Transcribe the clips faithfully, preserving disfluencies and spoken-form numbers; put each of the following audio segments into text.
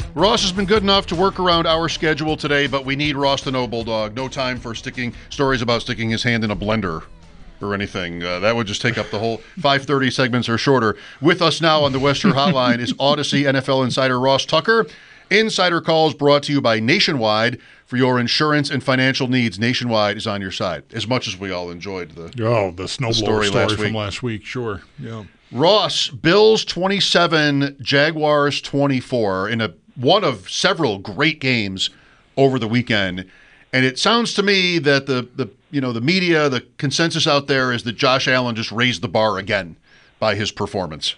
Ross has been good enough to work around our schedule today, but we need Ross to know, Bulldog. No time for sticking stories about sticking his hand in a blender or anything. Uh, that would just take up the whole five thirty segments or shorter. With us now on the Western Hotline is Odyssey N F L insider Ross Tucker. Insider Calls brought to you by Nationwide. For your insurance and financial needs, Nationwide is on your side. As much as we all enjoyed the oh the snowblower story, story last from week. last week, sure. Yeah. Ross, Bills twenty-seven, Jaguars twenty-four in a one of several great games over the weekend. And it sounds to me that the, the you know the media, the consensus out there is that Josh Allen just raised the bar again by his performance.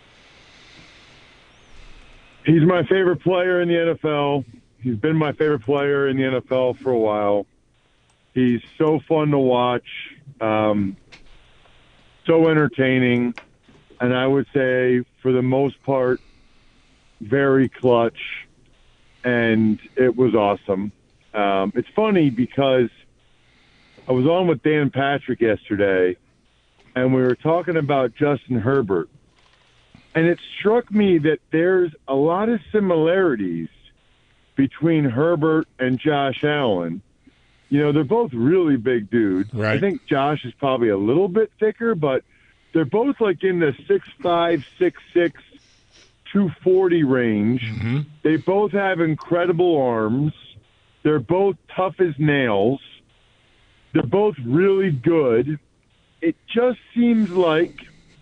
He's my favorite player in the N F L. He's been my favorite player in the N F L for a while. He's so fun to watch, um, so entertaining, and I would say for the most part, very clutch, and it was awesome. Um, it's funny because I was on with Dan Patrick yesterday, and we were talking about Justin Herbert, and it struck me that there's a lot of similarities between Herbert and Josh Allen. You know, they're both really big dudes. Right. I think Josh is probably a little bit thicker, but they're both like in the six five, six six, two forty range. Mm-hmm. They both have incredible arms. They're both tough as nails. They're both really good. It just seems like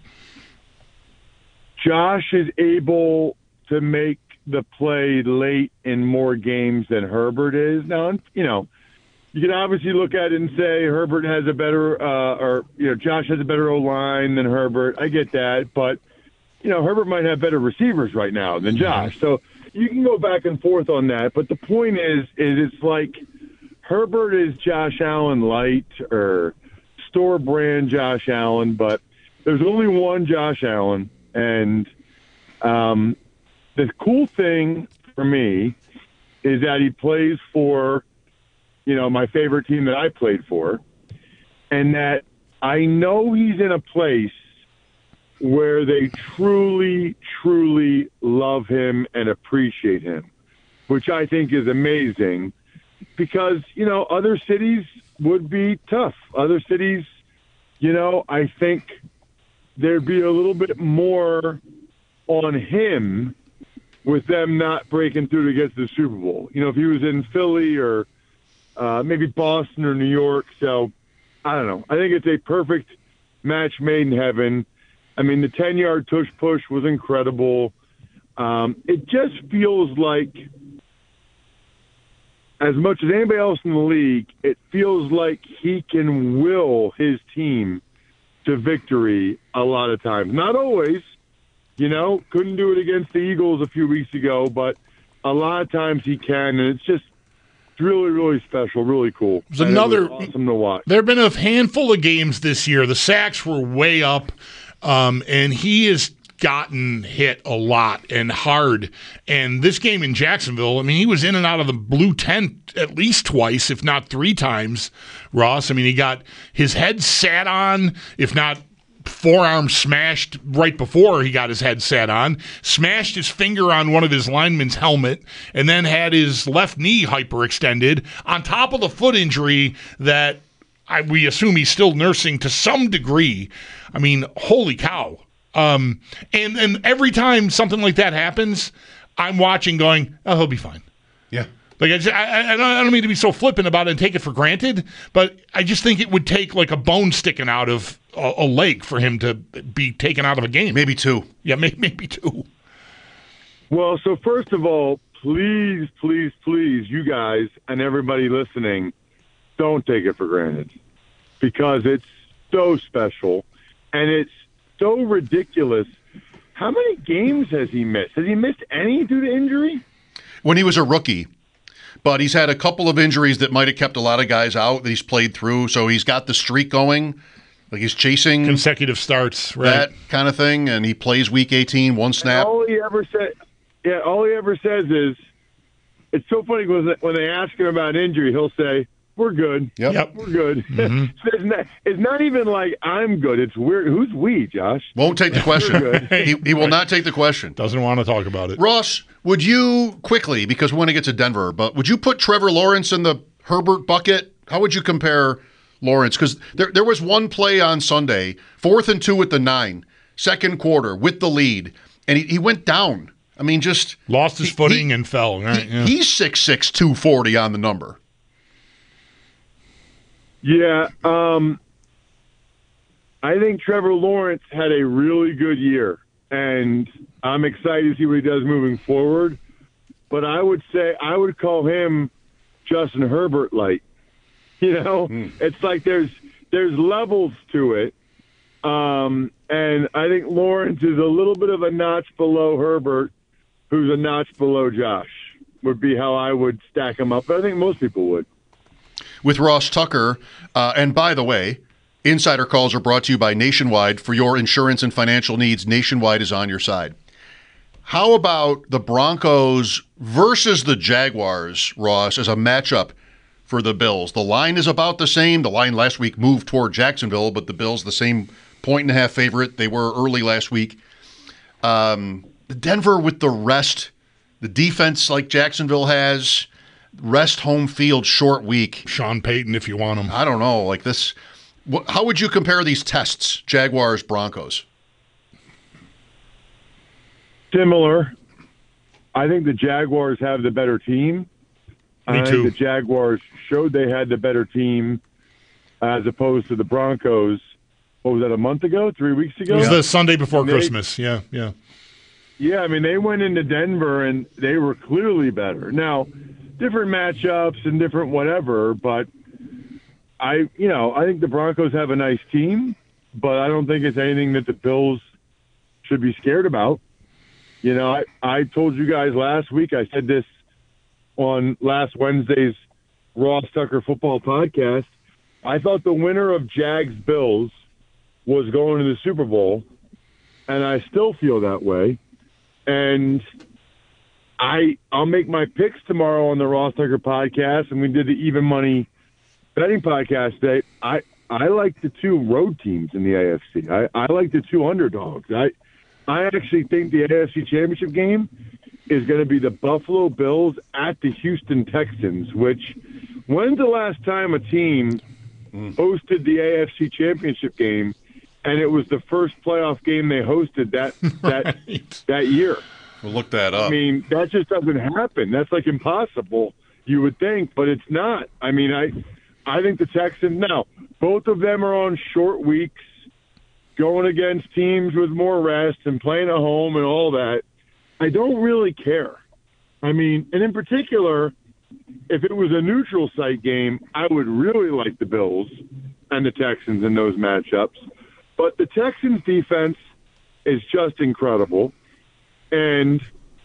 Josh is able to make the play late in more games than Herbert is. Now, you know, you can obviously look at it and say Herbert has a better, uh, or, you know, Josh has a better O-line than Herbert. I get that. But, you know, Herbert might have better receivers right now than Josh. So you can go back and forth on that. But the point is, is it's like Herbert is Josh Allen light or store brand Josh Allen, but there's only one Josh Allen. And um, the cool thing for me is that he plays for, you know, my favorite team that I played for, and that I know he's in a place where they truly, truly love him and appreciate him, which I think is amazing because, you know, other cities would be tough. Other cities, you know, I think there'd be a little bit more on him with them not breaking through to get to the Super Bowl. You know, if he was in Philly or uh, maybe Boston or New York. So, I don't know. I think it's a perfect match made in heaven. I mean, the ten-yard tush push was incredible. Um, it just feels like, as much as anybody else in the league, it feels like he can will his team to victory a lot of times. Not always, you know, couldn't do it against the Eagles a few weeks ago, but a lot of times he can, and it's just really, really special, really cool. There's another, it was awesome to watch. There have been a handful of games this year. The sacks were way up. Um, and he has gotten hit a lot and hard. And this game in Jacksonville, I mean, he was in and out of the blue tent at least twice, if not three times, Ross. I mean, he got his head sat on, if not forearm smashed right before he got his head sat on, smashed his finger on one of his linemen's helmet, and then had his left knee hyperextended on top of the foot injury that I, we assume he's still nursing to some degree. I mean, holy cow. Um, and, and every time something like that happens, I'm watching going, oh, he'll be fine. Yeah. Like I, just, I, I, don't, I don't mean to be so flippant about it and take it for granted, but I just think it would take like a bone sticking out of a, a leg for him to be taken out of a game. Maybe two. Yeah, maybe, maybe two. Well, so first of all, please, please, please, you guys and everybody listening, don't take it for granted because it's so special and it's so ridiculous. How many games has he missed? Has he missed any due to injury? When he was a rookie, but he's had a couple of injuries that might have kept a lot of guys out that he's played through, so he's got the streak going. Like he's chasing consecutive starts, right? That kind of thing, and he plays week eighteen, one snap. And all he ever said, yeah, all he ever says is, it's so funny because when they ask him about injury, he'll say, we're good. Yep. Yep. We're good. Mm-hmm. it's, not, it's not even like I'm good. It's weird. Who's we, Josh? Won't take the question. he, he will not take the question. Doesn't want to talk about it. Ross, would you quickly, because we want to get to Denver, but would you put Trevor Lawrence in the Herbert bucket? How would you compare Lawrence? Because there, there was one play on Sunday, fourth and two at the nine, second quarter with the lead, and he, he went down. I mean, just lost his he, footing he, and fell. Right? He, Yeah. He's six six, two forty on the number. Yeah, um, I think Trevor Lawrence had a really good year, and I'm excited to see what he does moving forward. But I would say I would call him Justin Herbert light. You know, mm. It's like there's there's levels to it, um, and I think Lawrence is a little bit of a notch below Herbert, who's a notch below Josh. Would be how I would stack him up. But I think most people would. With Ross Tucker. Uh, and by the way, Insider Calls are brought to you by Nationwide. For your insurance and financial needs, Nationwide is on your side. How about the Broncos versus the Jaguars, Ross, as a matchup for the Bills? The line is about the same. The line last week moved toward Jacksonville, but the Bills the same point and a half favorite they were early last week. Um, Denver with the rest, the defense like Jacksonville has, rest home field short week. Sean Payton, if you want him. I don't know. Like this, wh- how would you compare these tests, Jaguars, Broncos? Similar. I think the Jaguars have the better team. Me I too. think the Jaguars showed they had the better team as opposed to the Broncos. What was that, a month ago, three weeks ago? It was the Sunday before they, Christmas. Yeah, yeah. Yeah, I mean, they went into Denver, and they were clearly better. Now, different matchups and different whatever, but I, you know, I think the Broncos have a nice team, but I don't think it's anything that the Bills should be scared about. You know, I, I told you guys last week, I said this on last Wednesday's Ross Tucker Football Podcast. I thought the winner of Jags-Bills was going to the Super Bowl, and I still feel that way. And I, I'll make my picks tomorrow on the Ross Tucker Podcast, and we did the Even Money betting podcast today. I, I like the two road teams in the A F C. I, I like the two underdogs. I, I actually think the A F C Championship game is going to be the Buffalo Bills at the Houston Texans, which when's the last time a team hosted the A F C Championship game and it was the first playoff game they hosted that that Right. that year? We'll look that up. I mean, that just doesn't happen. That's like impossible, you would think, but it's not. I mean, I I think the Texans, now, both of them are on short weeks, going against teams with more rest and playing at home and all that. I don't really care. I mean, and in particular, if it was a neutral site game, I would really like the Bills and the Texans in those matchups. But the Texans defense is just incredible. And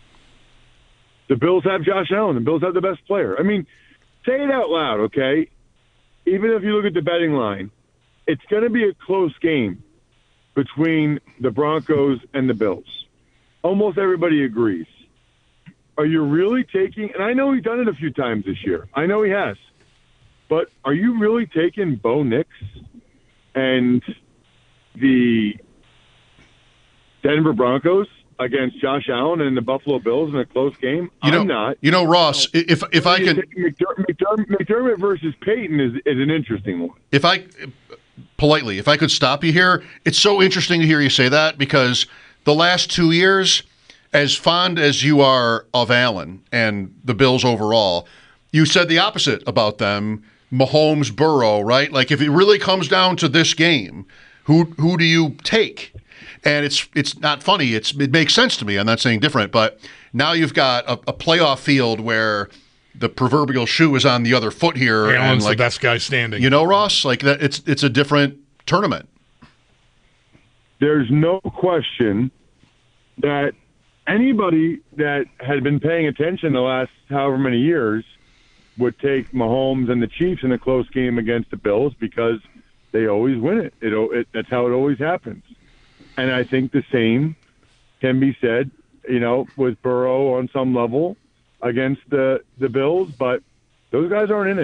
the Bills have Josh Allen. The Bills have the best player. I mean, say it out loud, okay? Even if you look at the betting line, it's going to be a close game between the Broncos and the Bills. Almost everybody agrees. Are you really taking, and I know he's done it a few times this year. I know he has. But are you really taking Bo Nix and the Denver Broncos against Josh Allen and the Buffalo Bills in a close game? You know, I'm not. You know, Ross, if if I can, McDermott, McDermott, McDermott versus Peyton is, is an interesting one. if I politely, if I could stop you here, it's so interesting to hear you say that because the last two years, as fond as you are of Allen and the Bills overall, you said the opposite about them. Mahomes, Burrow, right? Like if it really comes down to this game, who who do you take? And it's it's not funny. It's it makes sense to me. I'm not saying different, but now you've got a, a playoff field where the proverbial shoe is on the other foot here. Allen's and like, the best guy standing. You know, Ross, like that. It's it's a different tournament. There's no question that anybody that had been paying attention the last however many years would take Mahomes and the Chiefs in a close game against the Bills because they always win it. It, it that's how it always happens. And I think the same can be said, you know, with Burrow on some level against the, the Bills, but those guys aren't in it.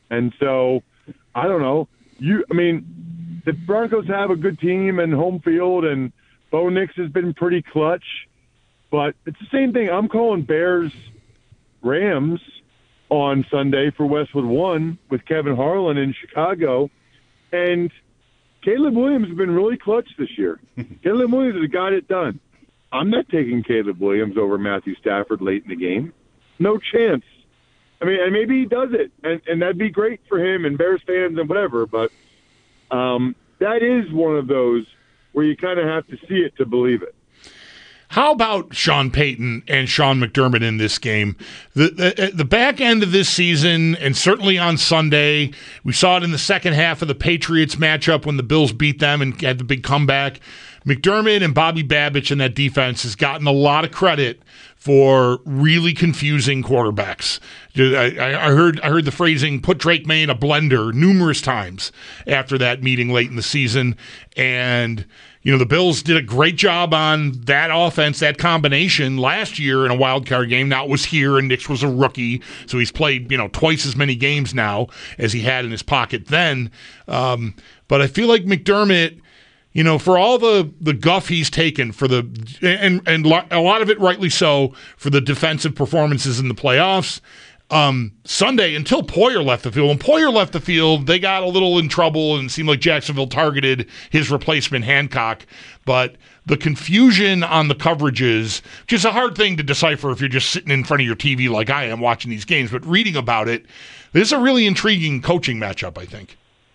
And so, I don't know. You, I mean, the Broncos have a good team and home field, and Bo Nix has been pretty clutch. But it's the same thing. I'm calling Bears Rams on Sunday for Westwood One with Kevin Harlan in Chicago. And Caleb Williams has been really clutch this year. Caleb Williams has got it done. I'm not taking Caleb Williams over Matthew Stafford late in the game. No chance. I mean, and maybe he does it, and, and that'd be great for him and Bears fans and whatever. But um, that is one of those where you kind of have to see it to believe it. How about Sean Payton and Sean McDermott in this game? The, the the back end of this season, and certainly on Sunday, we saw it in the second half of the Patriots matchup when the Bills beat them and had the big comeback. McDermott and Bobby Babich and that defense has gotten a lot of credit for really confusing quarterbacks. I, I heard I heard the phrasing "put Drake May in a blender" numerous times after that meeting late in the season, and you know the Bills did a great job on that offense, that combination last year in a wild card game. Now it was here, and Nix was a rookie, so he's played you know twice as many games now as he had in his pocket then. Um, but I feel like McDermott, you know, for all the, the guff he's taken for the and and a lot of it rightly so for the defensive performances in the playoffs. Um, Sunday, until Poyer left the field, when Poyer left the field, they got a little in trouble and it seemed like Jacksonville targeted his replacement Hancock. But the confusion on the coverages, which is a hard thing to decipher if you're just sitting in front of your T V like I am watching these games, but reading about it, this is a really intriguing coaching matchup, I think.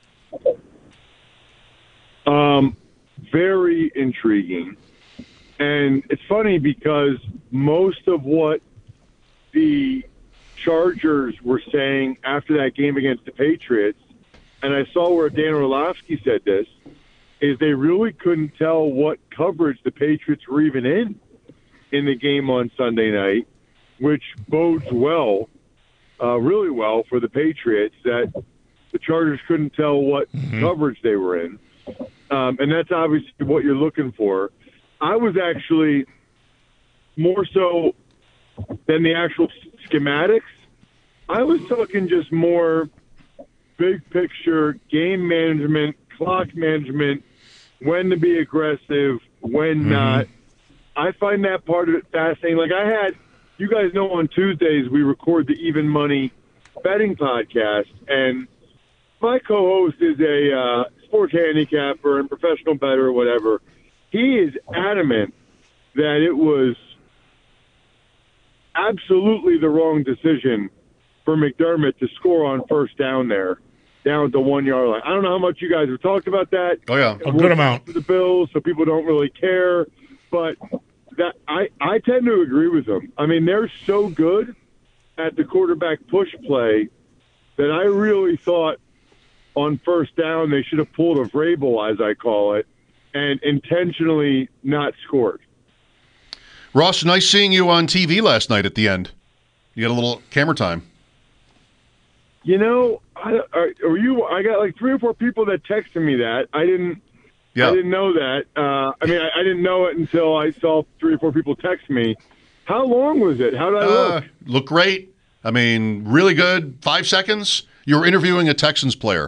Um. Very intriguing. And it's funny because most of what the Chargers were saying after that game against the Patriots, and I saw where Dan Orlovsky said this, is they really couldn't tell what coverage the Patriots were even in in the game on Sunday night, which bodes well, uh, really well for the Patriots, that the Chargers couldn't tell what mm-hmm. coverage they were in. Um, and that's obviously what you're looking for. I was actually more so than the actual schematics. I was talking just more big picture, game management, clock management, when to be aggressive, when mm-hmm. not. I find that part of it fascinating. Like I had, you guys know on Tuesdays we record the Even Money betting podcast, and my co-host is a uh, sports handicapper and professional bettor or whatever. He is adamant that it was absolutely the wrong decision for McDermott to score on first down there, down at the one-yard line. I don't know how much you guys have talked about that. Oh, yeah. A good amount. The Bills, so people don't really care. But that I, I tend to agree with them. I mean, they're so good at the quarterback push play that I really thought on first down they should have pulled a Vrabel, as I call it, and intentionally not scored. Ross, nice seeing you on T V last night at the end. You got a little camera time. You know, I, are, are you? I got like three or four people that texted me that. I didn't. Yeah. I didn't know that. Uh, I mean, I, I didn't know it until I saw three or four people text me. How long was it? How did I look? Uh, look great. I mean, really good. Five seconds. You were interviewing a Texans player.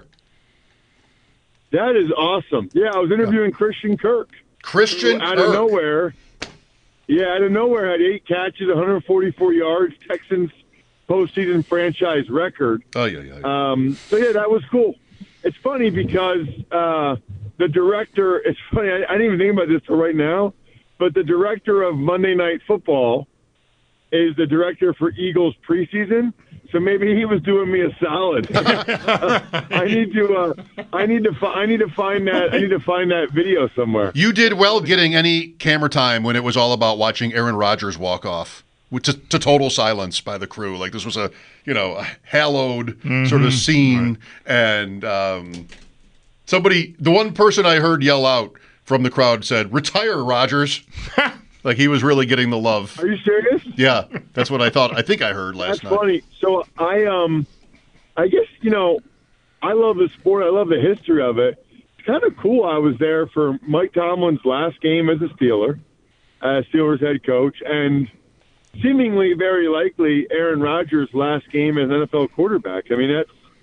That is awesome. Yeah, I was interviewing yeah. Christian Kirk. Christian out Kirk. of nowhere. Yeah, out of nowhere, had eight catches, one hundred forty-four yards, Texans postseason franchise record. Oh, yeah, yeah. Um, so, yeah, that was cool. It's funny because uh, the director – it's funny, I, I didn't even think about this till right now, but the director of Monday Night Football is the director for Eagles preseason. So maybe he was doing me a solid. I need to, uh, I need to, fi- I need to find that. I need to find that video somewhere. You did well getting any camera time when it was all about watching Aaron Rodgers walk off to, to total silence by the crew. Like this was a, you know, a hallowed mm-hmm. sort of scene, right. and um, somebody, the one person I heard yell out from the crowd said, "Retire, Rodgers." Like he was really getting the love. Are you serious? Yeah, that's what I thought. I think I heard last that's night. That's funny. So I, um, I guess you know, I love the sport. I love the history of it. It's kind of cool. I was there for Mike Tomlin's last game as a Steeler, as Steelers head coach, and seemingly very likely Aaron Rodgers' last game as an N F L quarterback. I mean, that's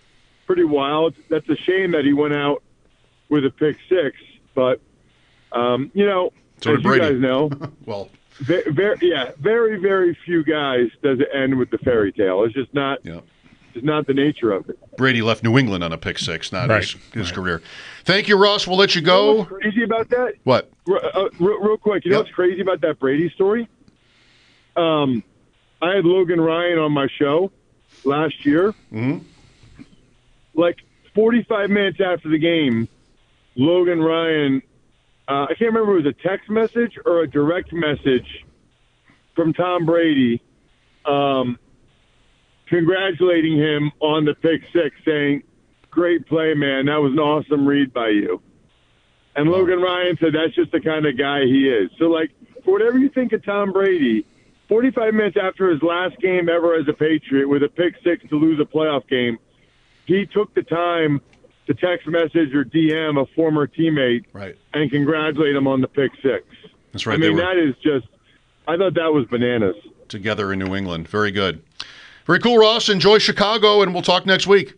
pretty wild. That's a shame that he went out with a pick six, but um, you know, So as did you Brady. guys know, Well, very, very, yeah, very, very few guys does it end with the fairy tale. It's just not, yeah. it's not the nature of it. Brady left New England on a pick six, not Right. his, his Right. career. Thank you, Ross. We'll let you You know go. what's crazy about that? What? R- uh, real, real quick, you know Yep. what's crazy about that Brady story? Um, I had Logan Ryan on my show last year. Mm-hmm. Like forty-five minutes after the game, Logan Ryan, uh, I can't remember if it was a text message or a direct message from Tom Brady, um, congratulating him on the pick six, saying, "Great play, man. That was an awesome read by you." And Logan Ryan said that's just the kind of guy he is. So, like, for whatever you think of Tom Brady, forty-five minutes after his last game ever as a Patriot with a pick six to lose a playoff game, he took the time to text message or D M a former teammate Right. and congratulate him on the pick six. That's right. I mean, they were that is just – I thought that was bananas. together in New England. Very good. Very cool, Ross. Enjoy Chicago, and we'll talk next week.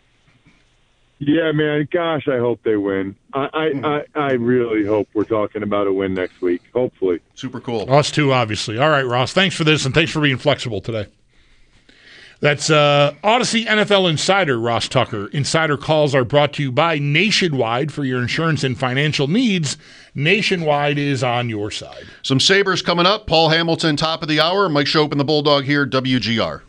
Yeah, man. Gosh, I hope they win. I, I, I, I really hope we're talking about a win next week, hopefully. Super cool. Us too, obviously. All right, Ross. Thanks for this, and thanks for being flexible today. That's uh, Odyssey N F L Insider, Ross Tucker. Insider calls are brought to you by Nationwide for your insurance and financial needs. Nationwide is on your side. Some Sabres coming up. Paul Hamilton, top of the hour. Mike Shope and the Bulldog here, W G R.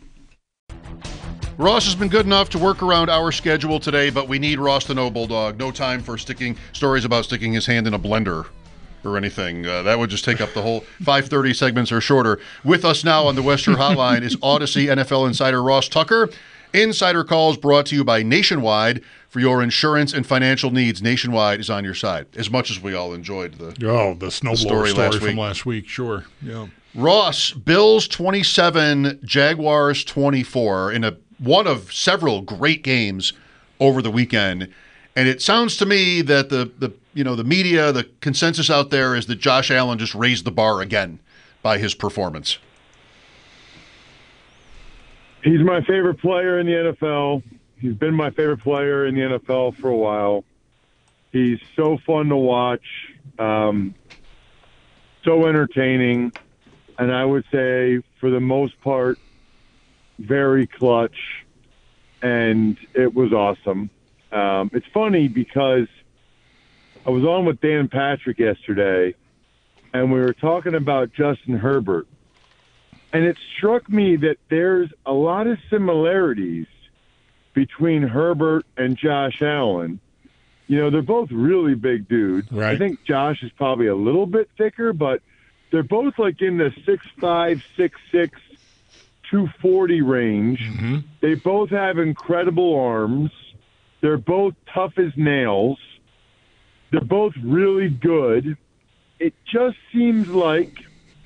Ross has been good enough to work around our schedule today, but we need Ross to know, Bulldog. No time for sticking stories about sticking his hand in a blender or anything. Uh, that would just take up the whole five thirty segments or shorter. With us now on the Western Hotline is Odyssey N F L Insider Ross Tucker. Insider calls brought to you by Nationwide for your insurance and financial needs. Nationwide is on your side, as much as we all enjoyed the Oh, the snowblower story story, last from week. last week. Sure. Yeah. Ross, Bills twenty-seven, Jaguars twenty-four in a one of several great games over the weekend. And it sounds to me that the, the you know the media, the consensus out there is that Josh Allen just raised the bar again by his performance. He's my favorite player in the N F L. He's been my favorite player in the N F L for a while. He's so fun to watch, um, so entertaining, and I would say, for the most part, very clutch, and it was awesome. Um, it's funny because I was on with Dan Patrick yesterday, and we were talking about Justin Herbert. And it struck me that there's a lot of similarities between Herbert and Josh Allen. You know, they're both really big dudes. Right. I think Josh is probably a little bit thicker, but they're both like in the six five, six six, two forty range. Mm-hmm. They both have incredible arms. They're both tough as nails. They're both really good. It just seems like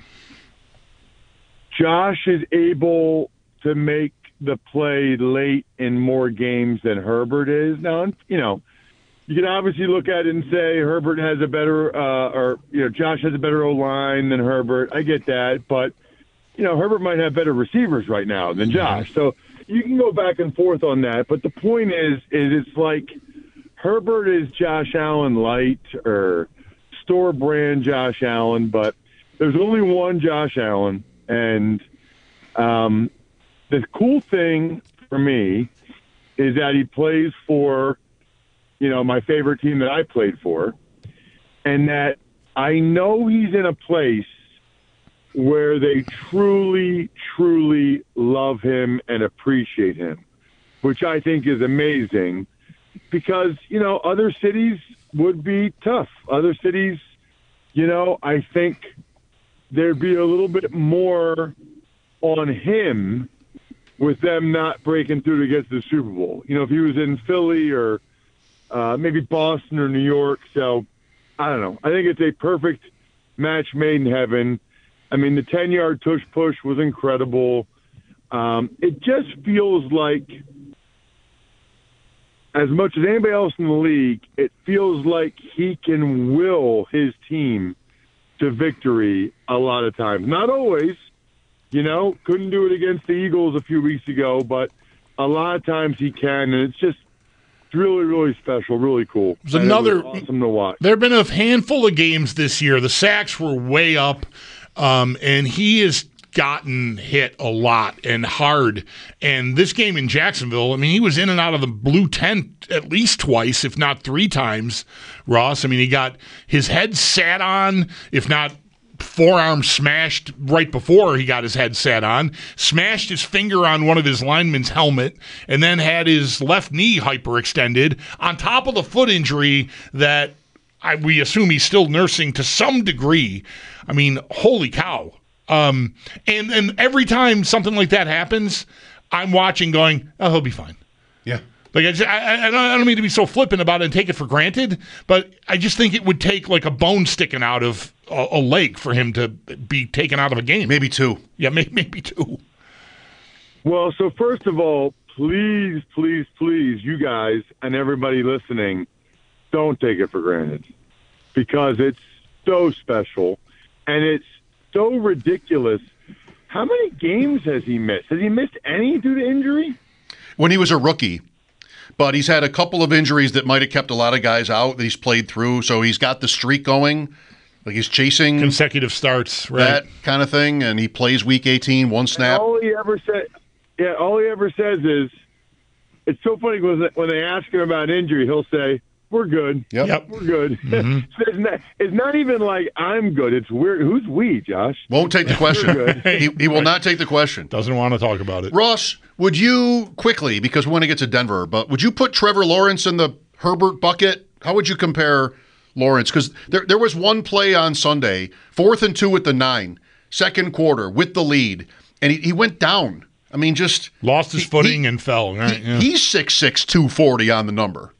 Josh is able to make the play late in more games than Herbert is. Now, you know, you can obviously look at it and say Herbert has a better, uh, or, you know, Josh has a better O-line than Herbert. I get that. But, you know, Herbert might have better receivers right now than Josh. So you can go back and forth on that. But the point is, is it's like Herbert is Josh Allen light or store brand Josh Allen, but there's only one Josh Allen. And um, the cool thing for me is that he plays for, you know, my favorite team that I played for, and that I know he's in a place where they truly, truly love him and appreciate him, which I think is amazing because, you know, other cities would be tough. Other cities, you know, I think there'd be a little bit more on him with them not breaking through to get to the Super Bowl. You know, if he was in Philly or uh, maybe Boston or New York. So, I don't know. I think it's a perfect match made in heaven. I mean, the ten-yard tush-push was incredible. Um, it just feels like, as much as anybody else in the league, it feels like he can will his team to victory a lot of times. Not always, you know, couldn't do it against the Eagles a few weeks ago, but a lot of times he can, and it's just It's really, really special, really cool. It was another it was awesome to watch. There have been a handful of games this year. The sacks were way up, um, and he has gotten hit a lot and hard. And this game in Jacksonville, I mean, he was in and out of the blue tent at least twice, if not three times, Ross. I mean, he got his head sat on, if not forearm smashed right before he got his head sat on, smashed his finger on one of his linemen's helmet, and then had his left knee hyperextended on top of the foot injury that I, we assume he's still nursing to some degree. I mean, holy cow. Um, and, and every time something like that happens, I'm watching going, oh, he'll be fine. Yeah. Like I, just, I, I, don't, I don't mean to be so flippant about it and take it for granted, but I just think it would take like a bone sticking out of a, a leg for him to be taken out of a game. Maybe two. Yeah, maybe, maybe two. Well, so first of all, please, please, please, you guys and everybody listening, don't take it for granted because it's so special and it's so ridiculous. How many games has he missed? Has he missed any due to injury? When he was a rookie. But he's had a couple of injuries that might have kept a lot of guys out that he's played through. So he's got the streak going. Like he's chasing consecutive starts, right? That kind of thing. And he plays week eighteen, one snap. And all he ever said, yeah, all he ever says is, it's so funny because when they ask him about injury, he'll say, we're good. Yep. Yep. We're good. Mm-hmm. So it's, not, it's not even like I'm good. It's weird. Who's we, Josh? Won't take the question. he, he will not take the question. Doesn't want to talk about it. Ross, would you quickly, because we want to get to Denver, but would you put Trevor Lawrence in the Herbert bucket? How would you compare Lawrence? Because there, there was one play on Sunday, fourth and two at the nine, second quarter with the lead, and he, he went down. I mean, just lost his he, footing he, and fell. Right? He, Yeah. He's six six, two forty on the number.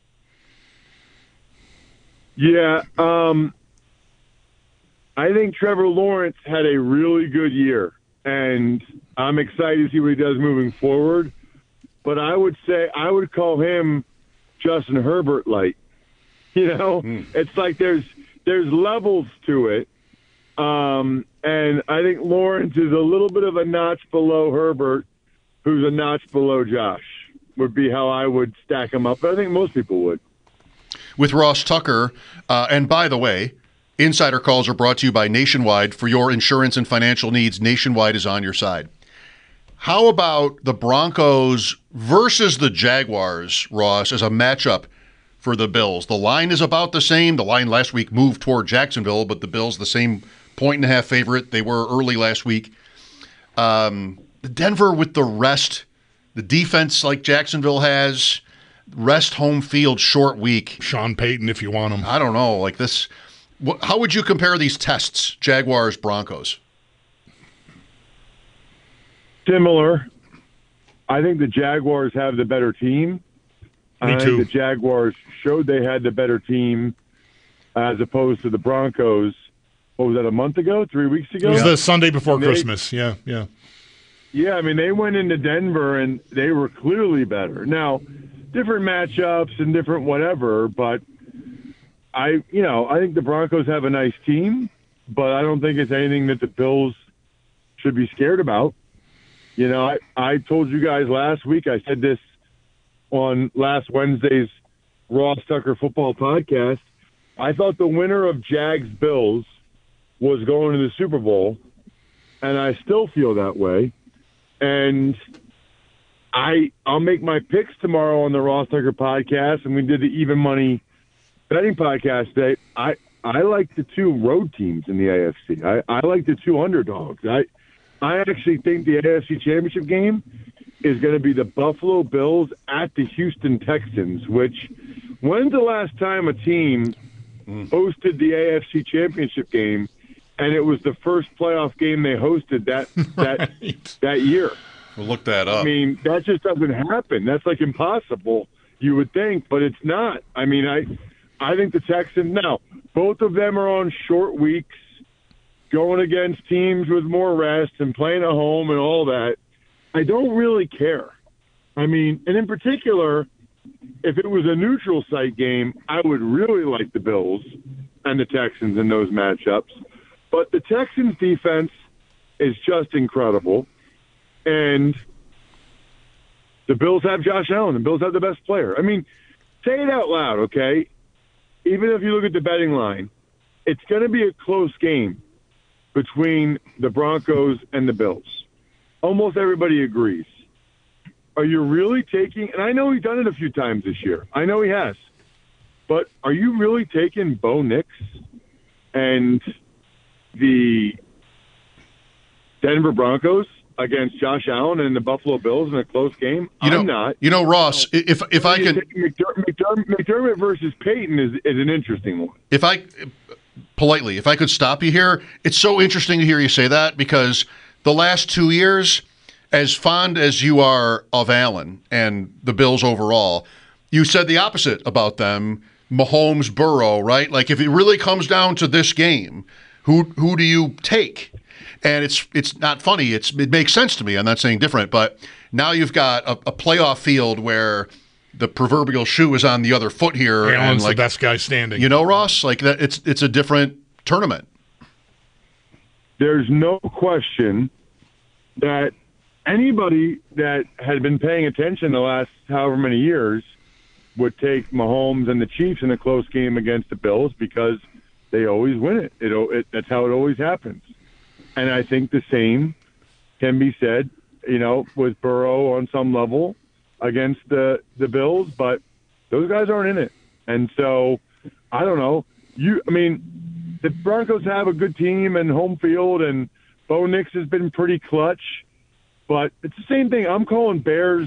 Yeah, um, I think Trevor Lawrence had a really good year, and I'm excited to see what he does moving forward. But I would say I would call him Justin Herbert light. You know, mm. It's like there's there's levels to it, um, and I think Lawrence is a little bit of a notch below Herbert, who's a notch below Josh. Would be how I would stack him up. But I think most people would. With Ross Tucker. Uh, and by the way, Insider Calls are brought to you by Nationwide. For your insurance and financial needs, Nationwide is on your side. How about the Broncos versus the Jaguars, Ross, as a matchup for the Bills? The line is about the same. The line last week moved toward Jacksonville, but the Bills the same point and a half favorite they were early last week. Um, Denver with the rest, the defense like Jacksonville has, rest home field short week. Sean Payton, if you want him. I don't know. Like this, wh- how would you compare these tests, Jaguars, Broncos? Similar. I think the Jaguars have the better team. Me I too. think the Jaguars showed they had the better team as opposed to the Broncos. What was that, a month ago, three weeks ago? It was the Sunday before And they- Christmas. Yeah, yeah. Yeah, I mean, they went into Denver, and they were clearly better. Now, different matchups and different whatever, but I, you know, I think the Broncos have a nice team, but I don't think it's anything that the Bills should be scared about. You know, I, I told you guys last week, I said this on last Wednesday's Ross Tucker Football Podcast. I thought the winner of Jags-Bills was going to the Super Bowl, and I still feel that way. And I, I'll make my picks tomorrow on the Ross Tucker Podcast, and we did the Even Money betting podcast today. I, I like the two road teams in the A F C. I, I like the two underdogs. I, I actually think the A F C Championship game is going to be the Buffalo Bills at the Houston Texans, which when's the last time a team hosted the A F C Championship game and it was the first playoff game they hosted that that Right. that year? We'll look that up. I mean, that just doesn't happen. That's like impossible, you would think, but it's not. I mean, I I think the Texans, now, both of them are on short weeks, going against teams with more rest and playing at home and all that. I don't really care. I mean, and in particular, if it was a neutral site game, I would really like the Bills and the Texans in those matchups. But the Texans defense is just incredible. And the Bills have Josh Allen. The Bills have the best player. I mean, say it out loud, okay? Even if you look at the betting line, it's going to be a close game between the Broncos and the Bills. Almost everybody agrees. Are you really taking – and I know he's done it a few times this year. I know he has. But are you really taking Bo Nix and the Denver Broncos against Josh Allen and the Buffalo Bills in a close game? You know, I'm not. You know, Ross, if if I can – McDermott, McDermott, McDermott versus Peyton is, is an interesting one. If I – politely, if I could stop you here, it's so interesting to hear you say that because the last two years, as fond as you are of Allen and the Bills overall, you said the opposite about them, Mahomes, Burrow, right? Like if it really comes down to this game, who who do you take? And it's it's not funny. It's it makes sense to me. I'm not saying different, but now you've got a, a playoff field where the proverbial shoe is on the other foot here. Allen's and like, the best guy standing. You know, Ross, like that. It's it's a different tournament. There's no question that anybody that had been paying attention the last however many years would take Mahomes and the Chiefs in a close game against the Bills because they always win it. It, it that's how it always happens. And I think the same can be said, you know, with Burrow on some level against the, the Bills, but those guys aren't in it. And so, I don't know. You, I mean, the Broncos have a good team and home field, and Bo Nix has been pretty clutch. But it's the same thing. I'm calling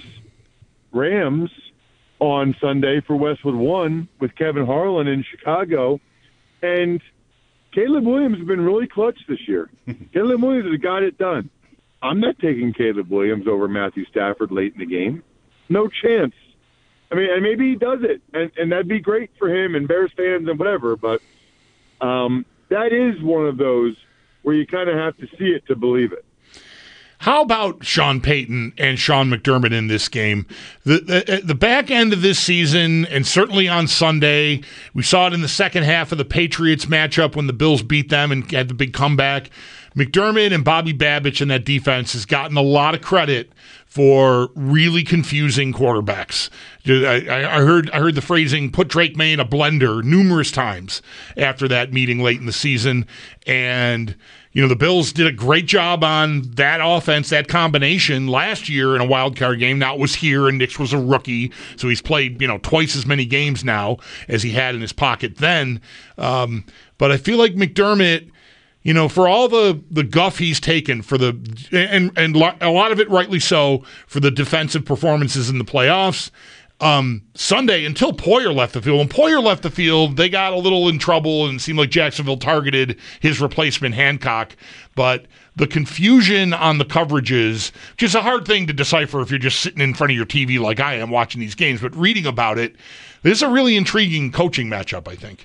Bears-Rams on Sunday for Westwood One with Kevin Harlan in Chicago. And Caleb Williams has been really clutch this year. Caleb Williams has got it done. I'm not taking Caleb Williams over Matthew Stafford late in the game. No chance. I mean, and maybe he does it, and, and that'd be great for him and Bears fans and whatever, but um, that is one of those where you kind of have to see it to believe it. How about Sean Payton and Sean McDermott in this game? The, the the back end of this season, and certainly on Sunday, we saw it in the second half of the Patriots matchup when the Bills beat them and had the big comeback. McDermott and Bobby Babich and that defense has gotten a lot of credit for really confusing quarterbacks. I, I heard I heard the phrasing "put Drake May in a blender" numerous times after that meeting late in the season, and you know, the Bills did a great job on that offense, that combination last year in a wild card game. Now it was here, and Nix was a rookie, so he's played, you know, twice as many games now as he had in his pocket then. Um, but I feel like McDermott, you know, for all the, the guff he's taken for the and and a lot of it rightly so for the defensive performances in the playoffs. Um, Sunday, until Poyer left the field, when Poyer left the field, they got a little in trouble and it seemed like Jacksonville targeted his replacement, Hancock. But the confusion on the coverages, which is a hard thing to decipher if you're just sitting in front of your T V like I am watching these games, but reading about it, this is a really intriguing coaching matchup, I think.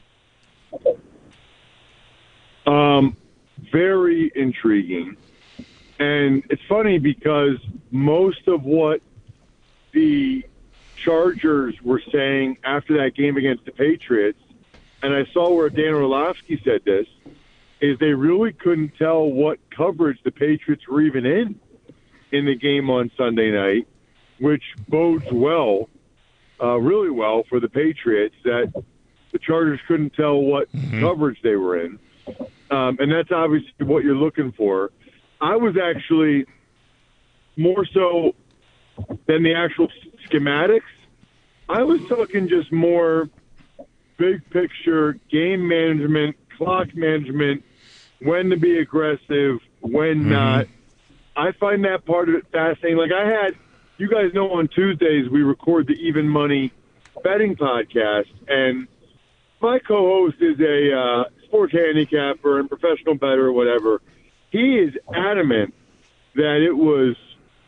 Um, very intriguing. And it's funny because most of what the Chargers were saying after that game against the Patriots, and I saw where Dan Orlovsky said this, is they really couldn't tell what coverage the Patriots were even in in the game on Sunday night, which bodes well, uh, really well for the Patriots, that the Chargers couldn't tell what mm-hmm. coverage they were in. Um, and that's obviously what you're looking for. I was actually more so than the actual schematics. I was talking just more big picture, game management, clock management, when to be aggressive, when mm-hmm. not. I find that part of it fascinating. Like I had, you guys know on Tuesdays we record the Even Money betting podcast, and my co-host is a uh, sports handicapper and professional bettor or whatever. He is adamant that it was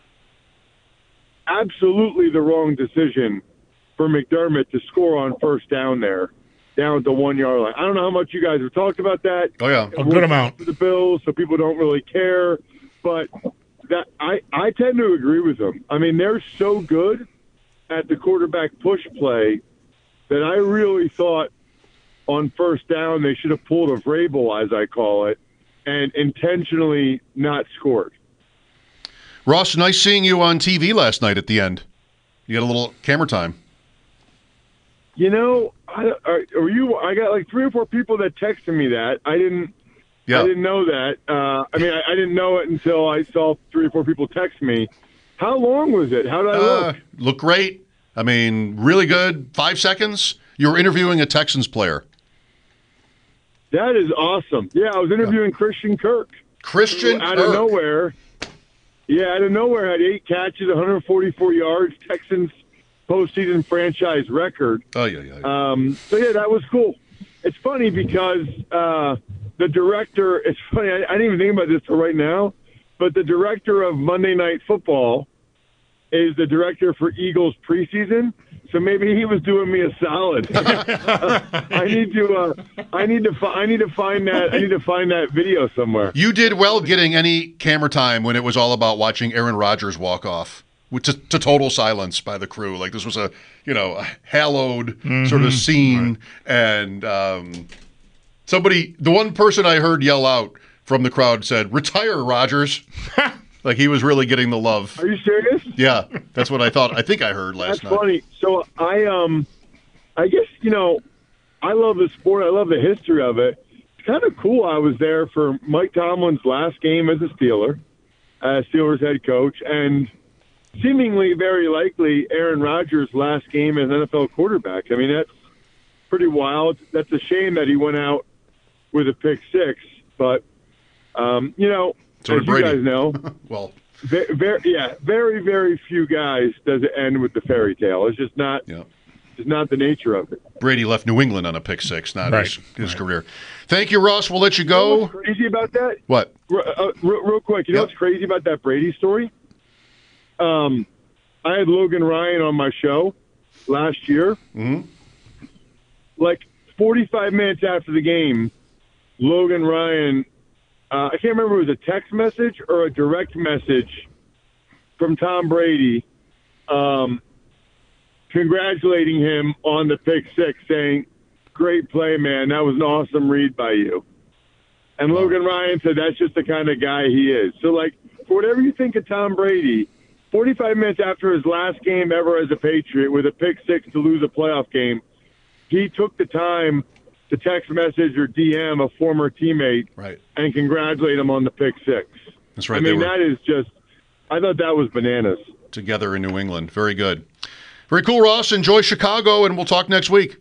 absolutely the wrong decision for McDermott to score on first down there, down at the one-yard line. I don't know how much you guys have talked about that. Oh, yeah. A good amount. For the Bills, so people don't really care. But that I, I tend to agree with them. I mean, they're so good at the quarterback push play that I really thought on first down they should have pulled a Vrabel, as I call it, and intentionally not scored. Ross, nice seeing you on T V last night at the end. You got a little camera time. You know, I, are, are you? I got like three or four people that texted me that. I didn't. Yeah. I didn't know that. Uh, I mean, I, I didn't know it until I saw three or four people text me. How long was it? How did I look? Uh, look great. I mean, really good. Five seconds. You were interviewing a Texans player. That is awesome. Yeah, I was interviewing yeah. Christian Kirk. Christian out Kirk. of nowhere. Yeah, out of nowhere, had eight catches, one hundred forty-four yards, Texans postseason franchise record. Oh yeah, yeah. Um, so yeah, that was cool. It's funny because uh, the director. It's funny. I, I didn't even think about this till right now, but the director of Monday Night Football is the director for Eagles preseason. So maybe he was doing me a solid. uh, I need to. Uh, I need to. Fi- I need to find that. I need to find that video somewhere. You did well getting any camera time when it was all about watching Aaron Rodgers walk off to, to total silence by the crew. Like this was a you know a hallowed mm-hmm. sort of scene, right. and um, somebody, the one person I heard yell out from the crowd said, "Retire, Rodgers." Like he was really getting the love. Are you serious? Yeah, that's what I thought. I think I heard last that's night. That's funny. So I, um, I guess you know, I love the sport. I love the history of it. It's kind of cool. I was there for Mike Tomlin's last game as a Steeler, as Steelers head coach, and seemingly very likely Aaron Rodgers' last game as an N F L quarterback. I mean, that's pretty wild. That's a shame that he went out with a pick six, but um, you know. So As you guys know, well, very, very, yeah, very, very few guys does it end with the fairy tale. It's just not, yeah. it's not the nature of it. Brady left New England on a pick six, not right. his, his right. career. Thank you, Ross. We'll let you go. You know what's crazy about that? What? Uh, real, real quick, you know yep. what's crazy about that Brady story? Um, I had Logan Ryan on my show last year. Mm-hmm. Like forty-five minutes after the game, Logan Ryan. Uh, I can't remember if it was a text message or a direct message from Tom Brady um, congratulating him on the pick six, saying, "Great play, man. That was an awesome read by you." And Logan Ryan said that's just the kind of guy he is. So, like, for whatever you think of Tom Brady, forty-five minutes after his last game ever as a Patriot with a pick six to lose a playoff game, he took the time to text message or D M a former teammate right. and congratulate him on the pick six. That's right. I mean, that is just, I thought that was bananas. Together in New England. Very good. Very cool, Ross. Enjoy Chicago, and we'll talk next week.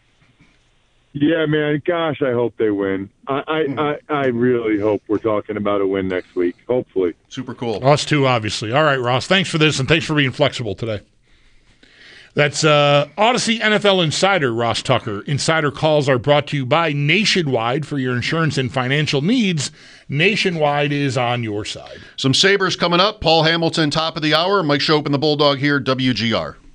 Yeah, man. Gosh, I hope they win. I, I, I, I really hope we're talking about a win next week, hopefully. Super cool. Us too, obviously. All right, Ross. Thanks for this, and thanks for being flexible today. That's uh, Odyssey N F L Insider, Ross Tucker. Insider calls are brought to you by Nationwide for your insurance and financial needs. Nationwide is on your side. Some Sabres coming up. Paul Hamilton, top of the hour. Mike Schopp and the Bulldog here, W G R.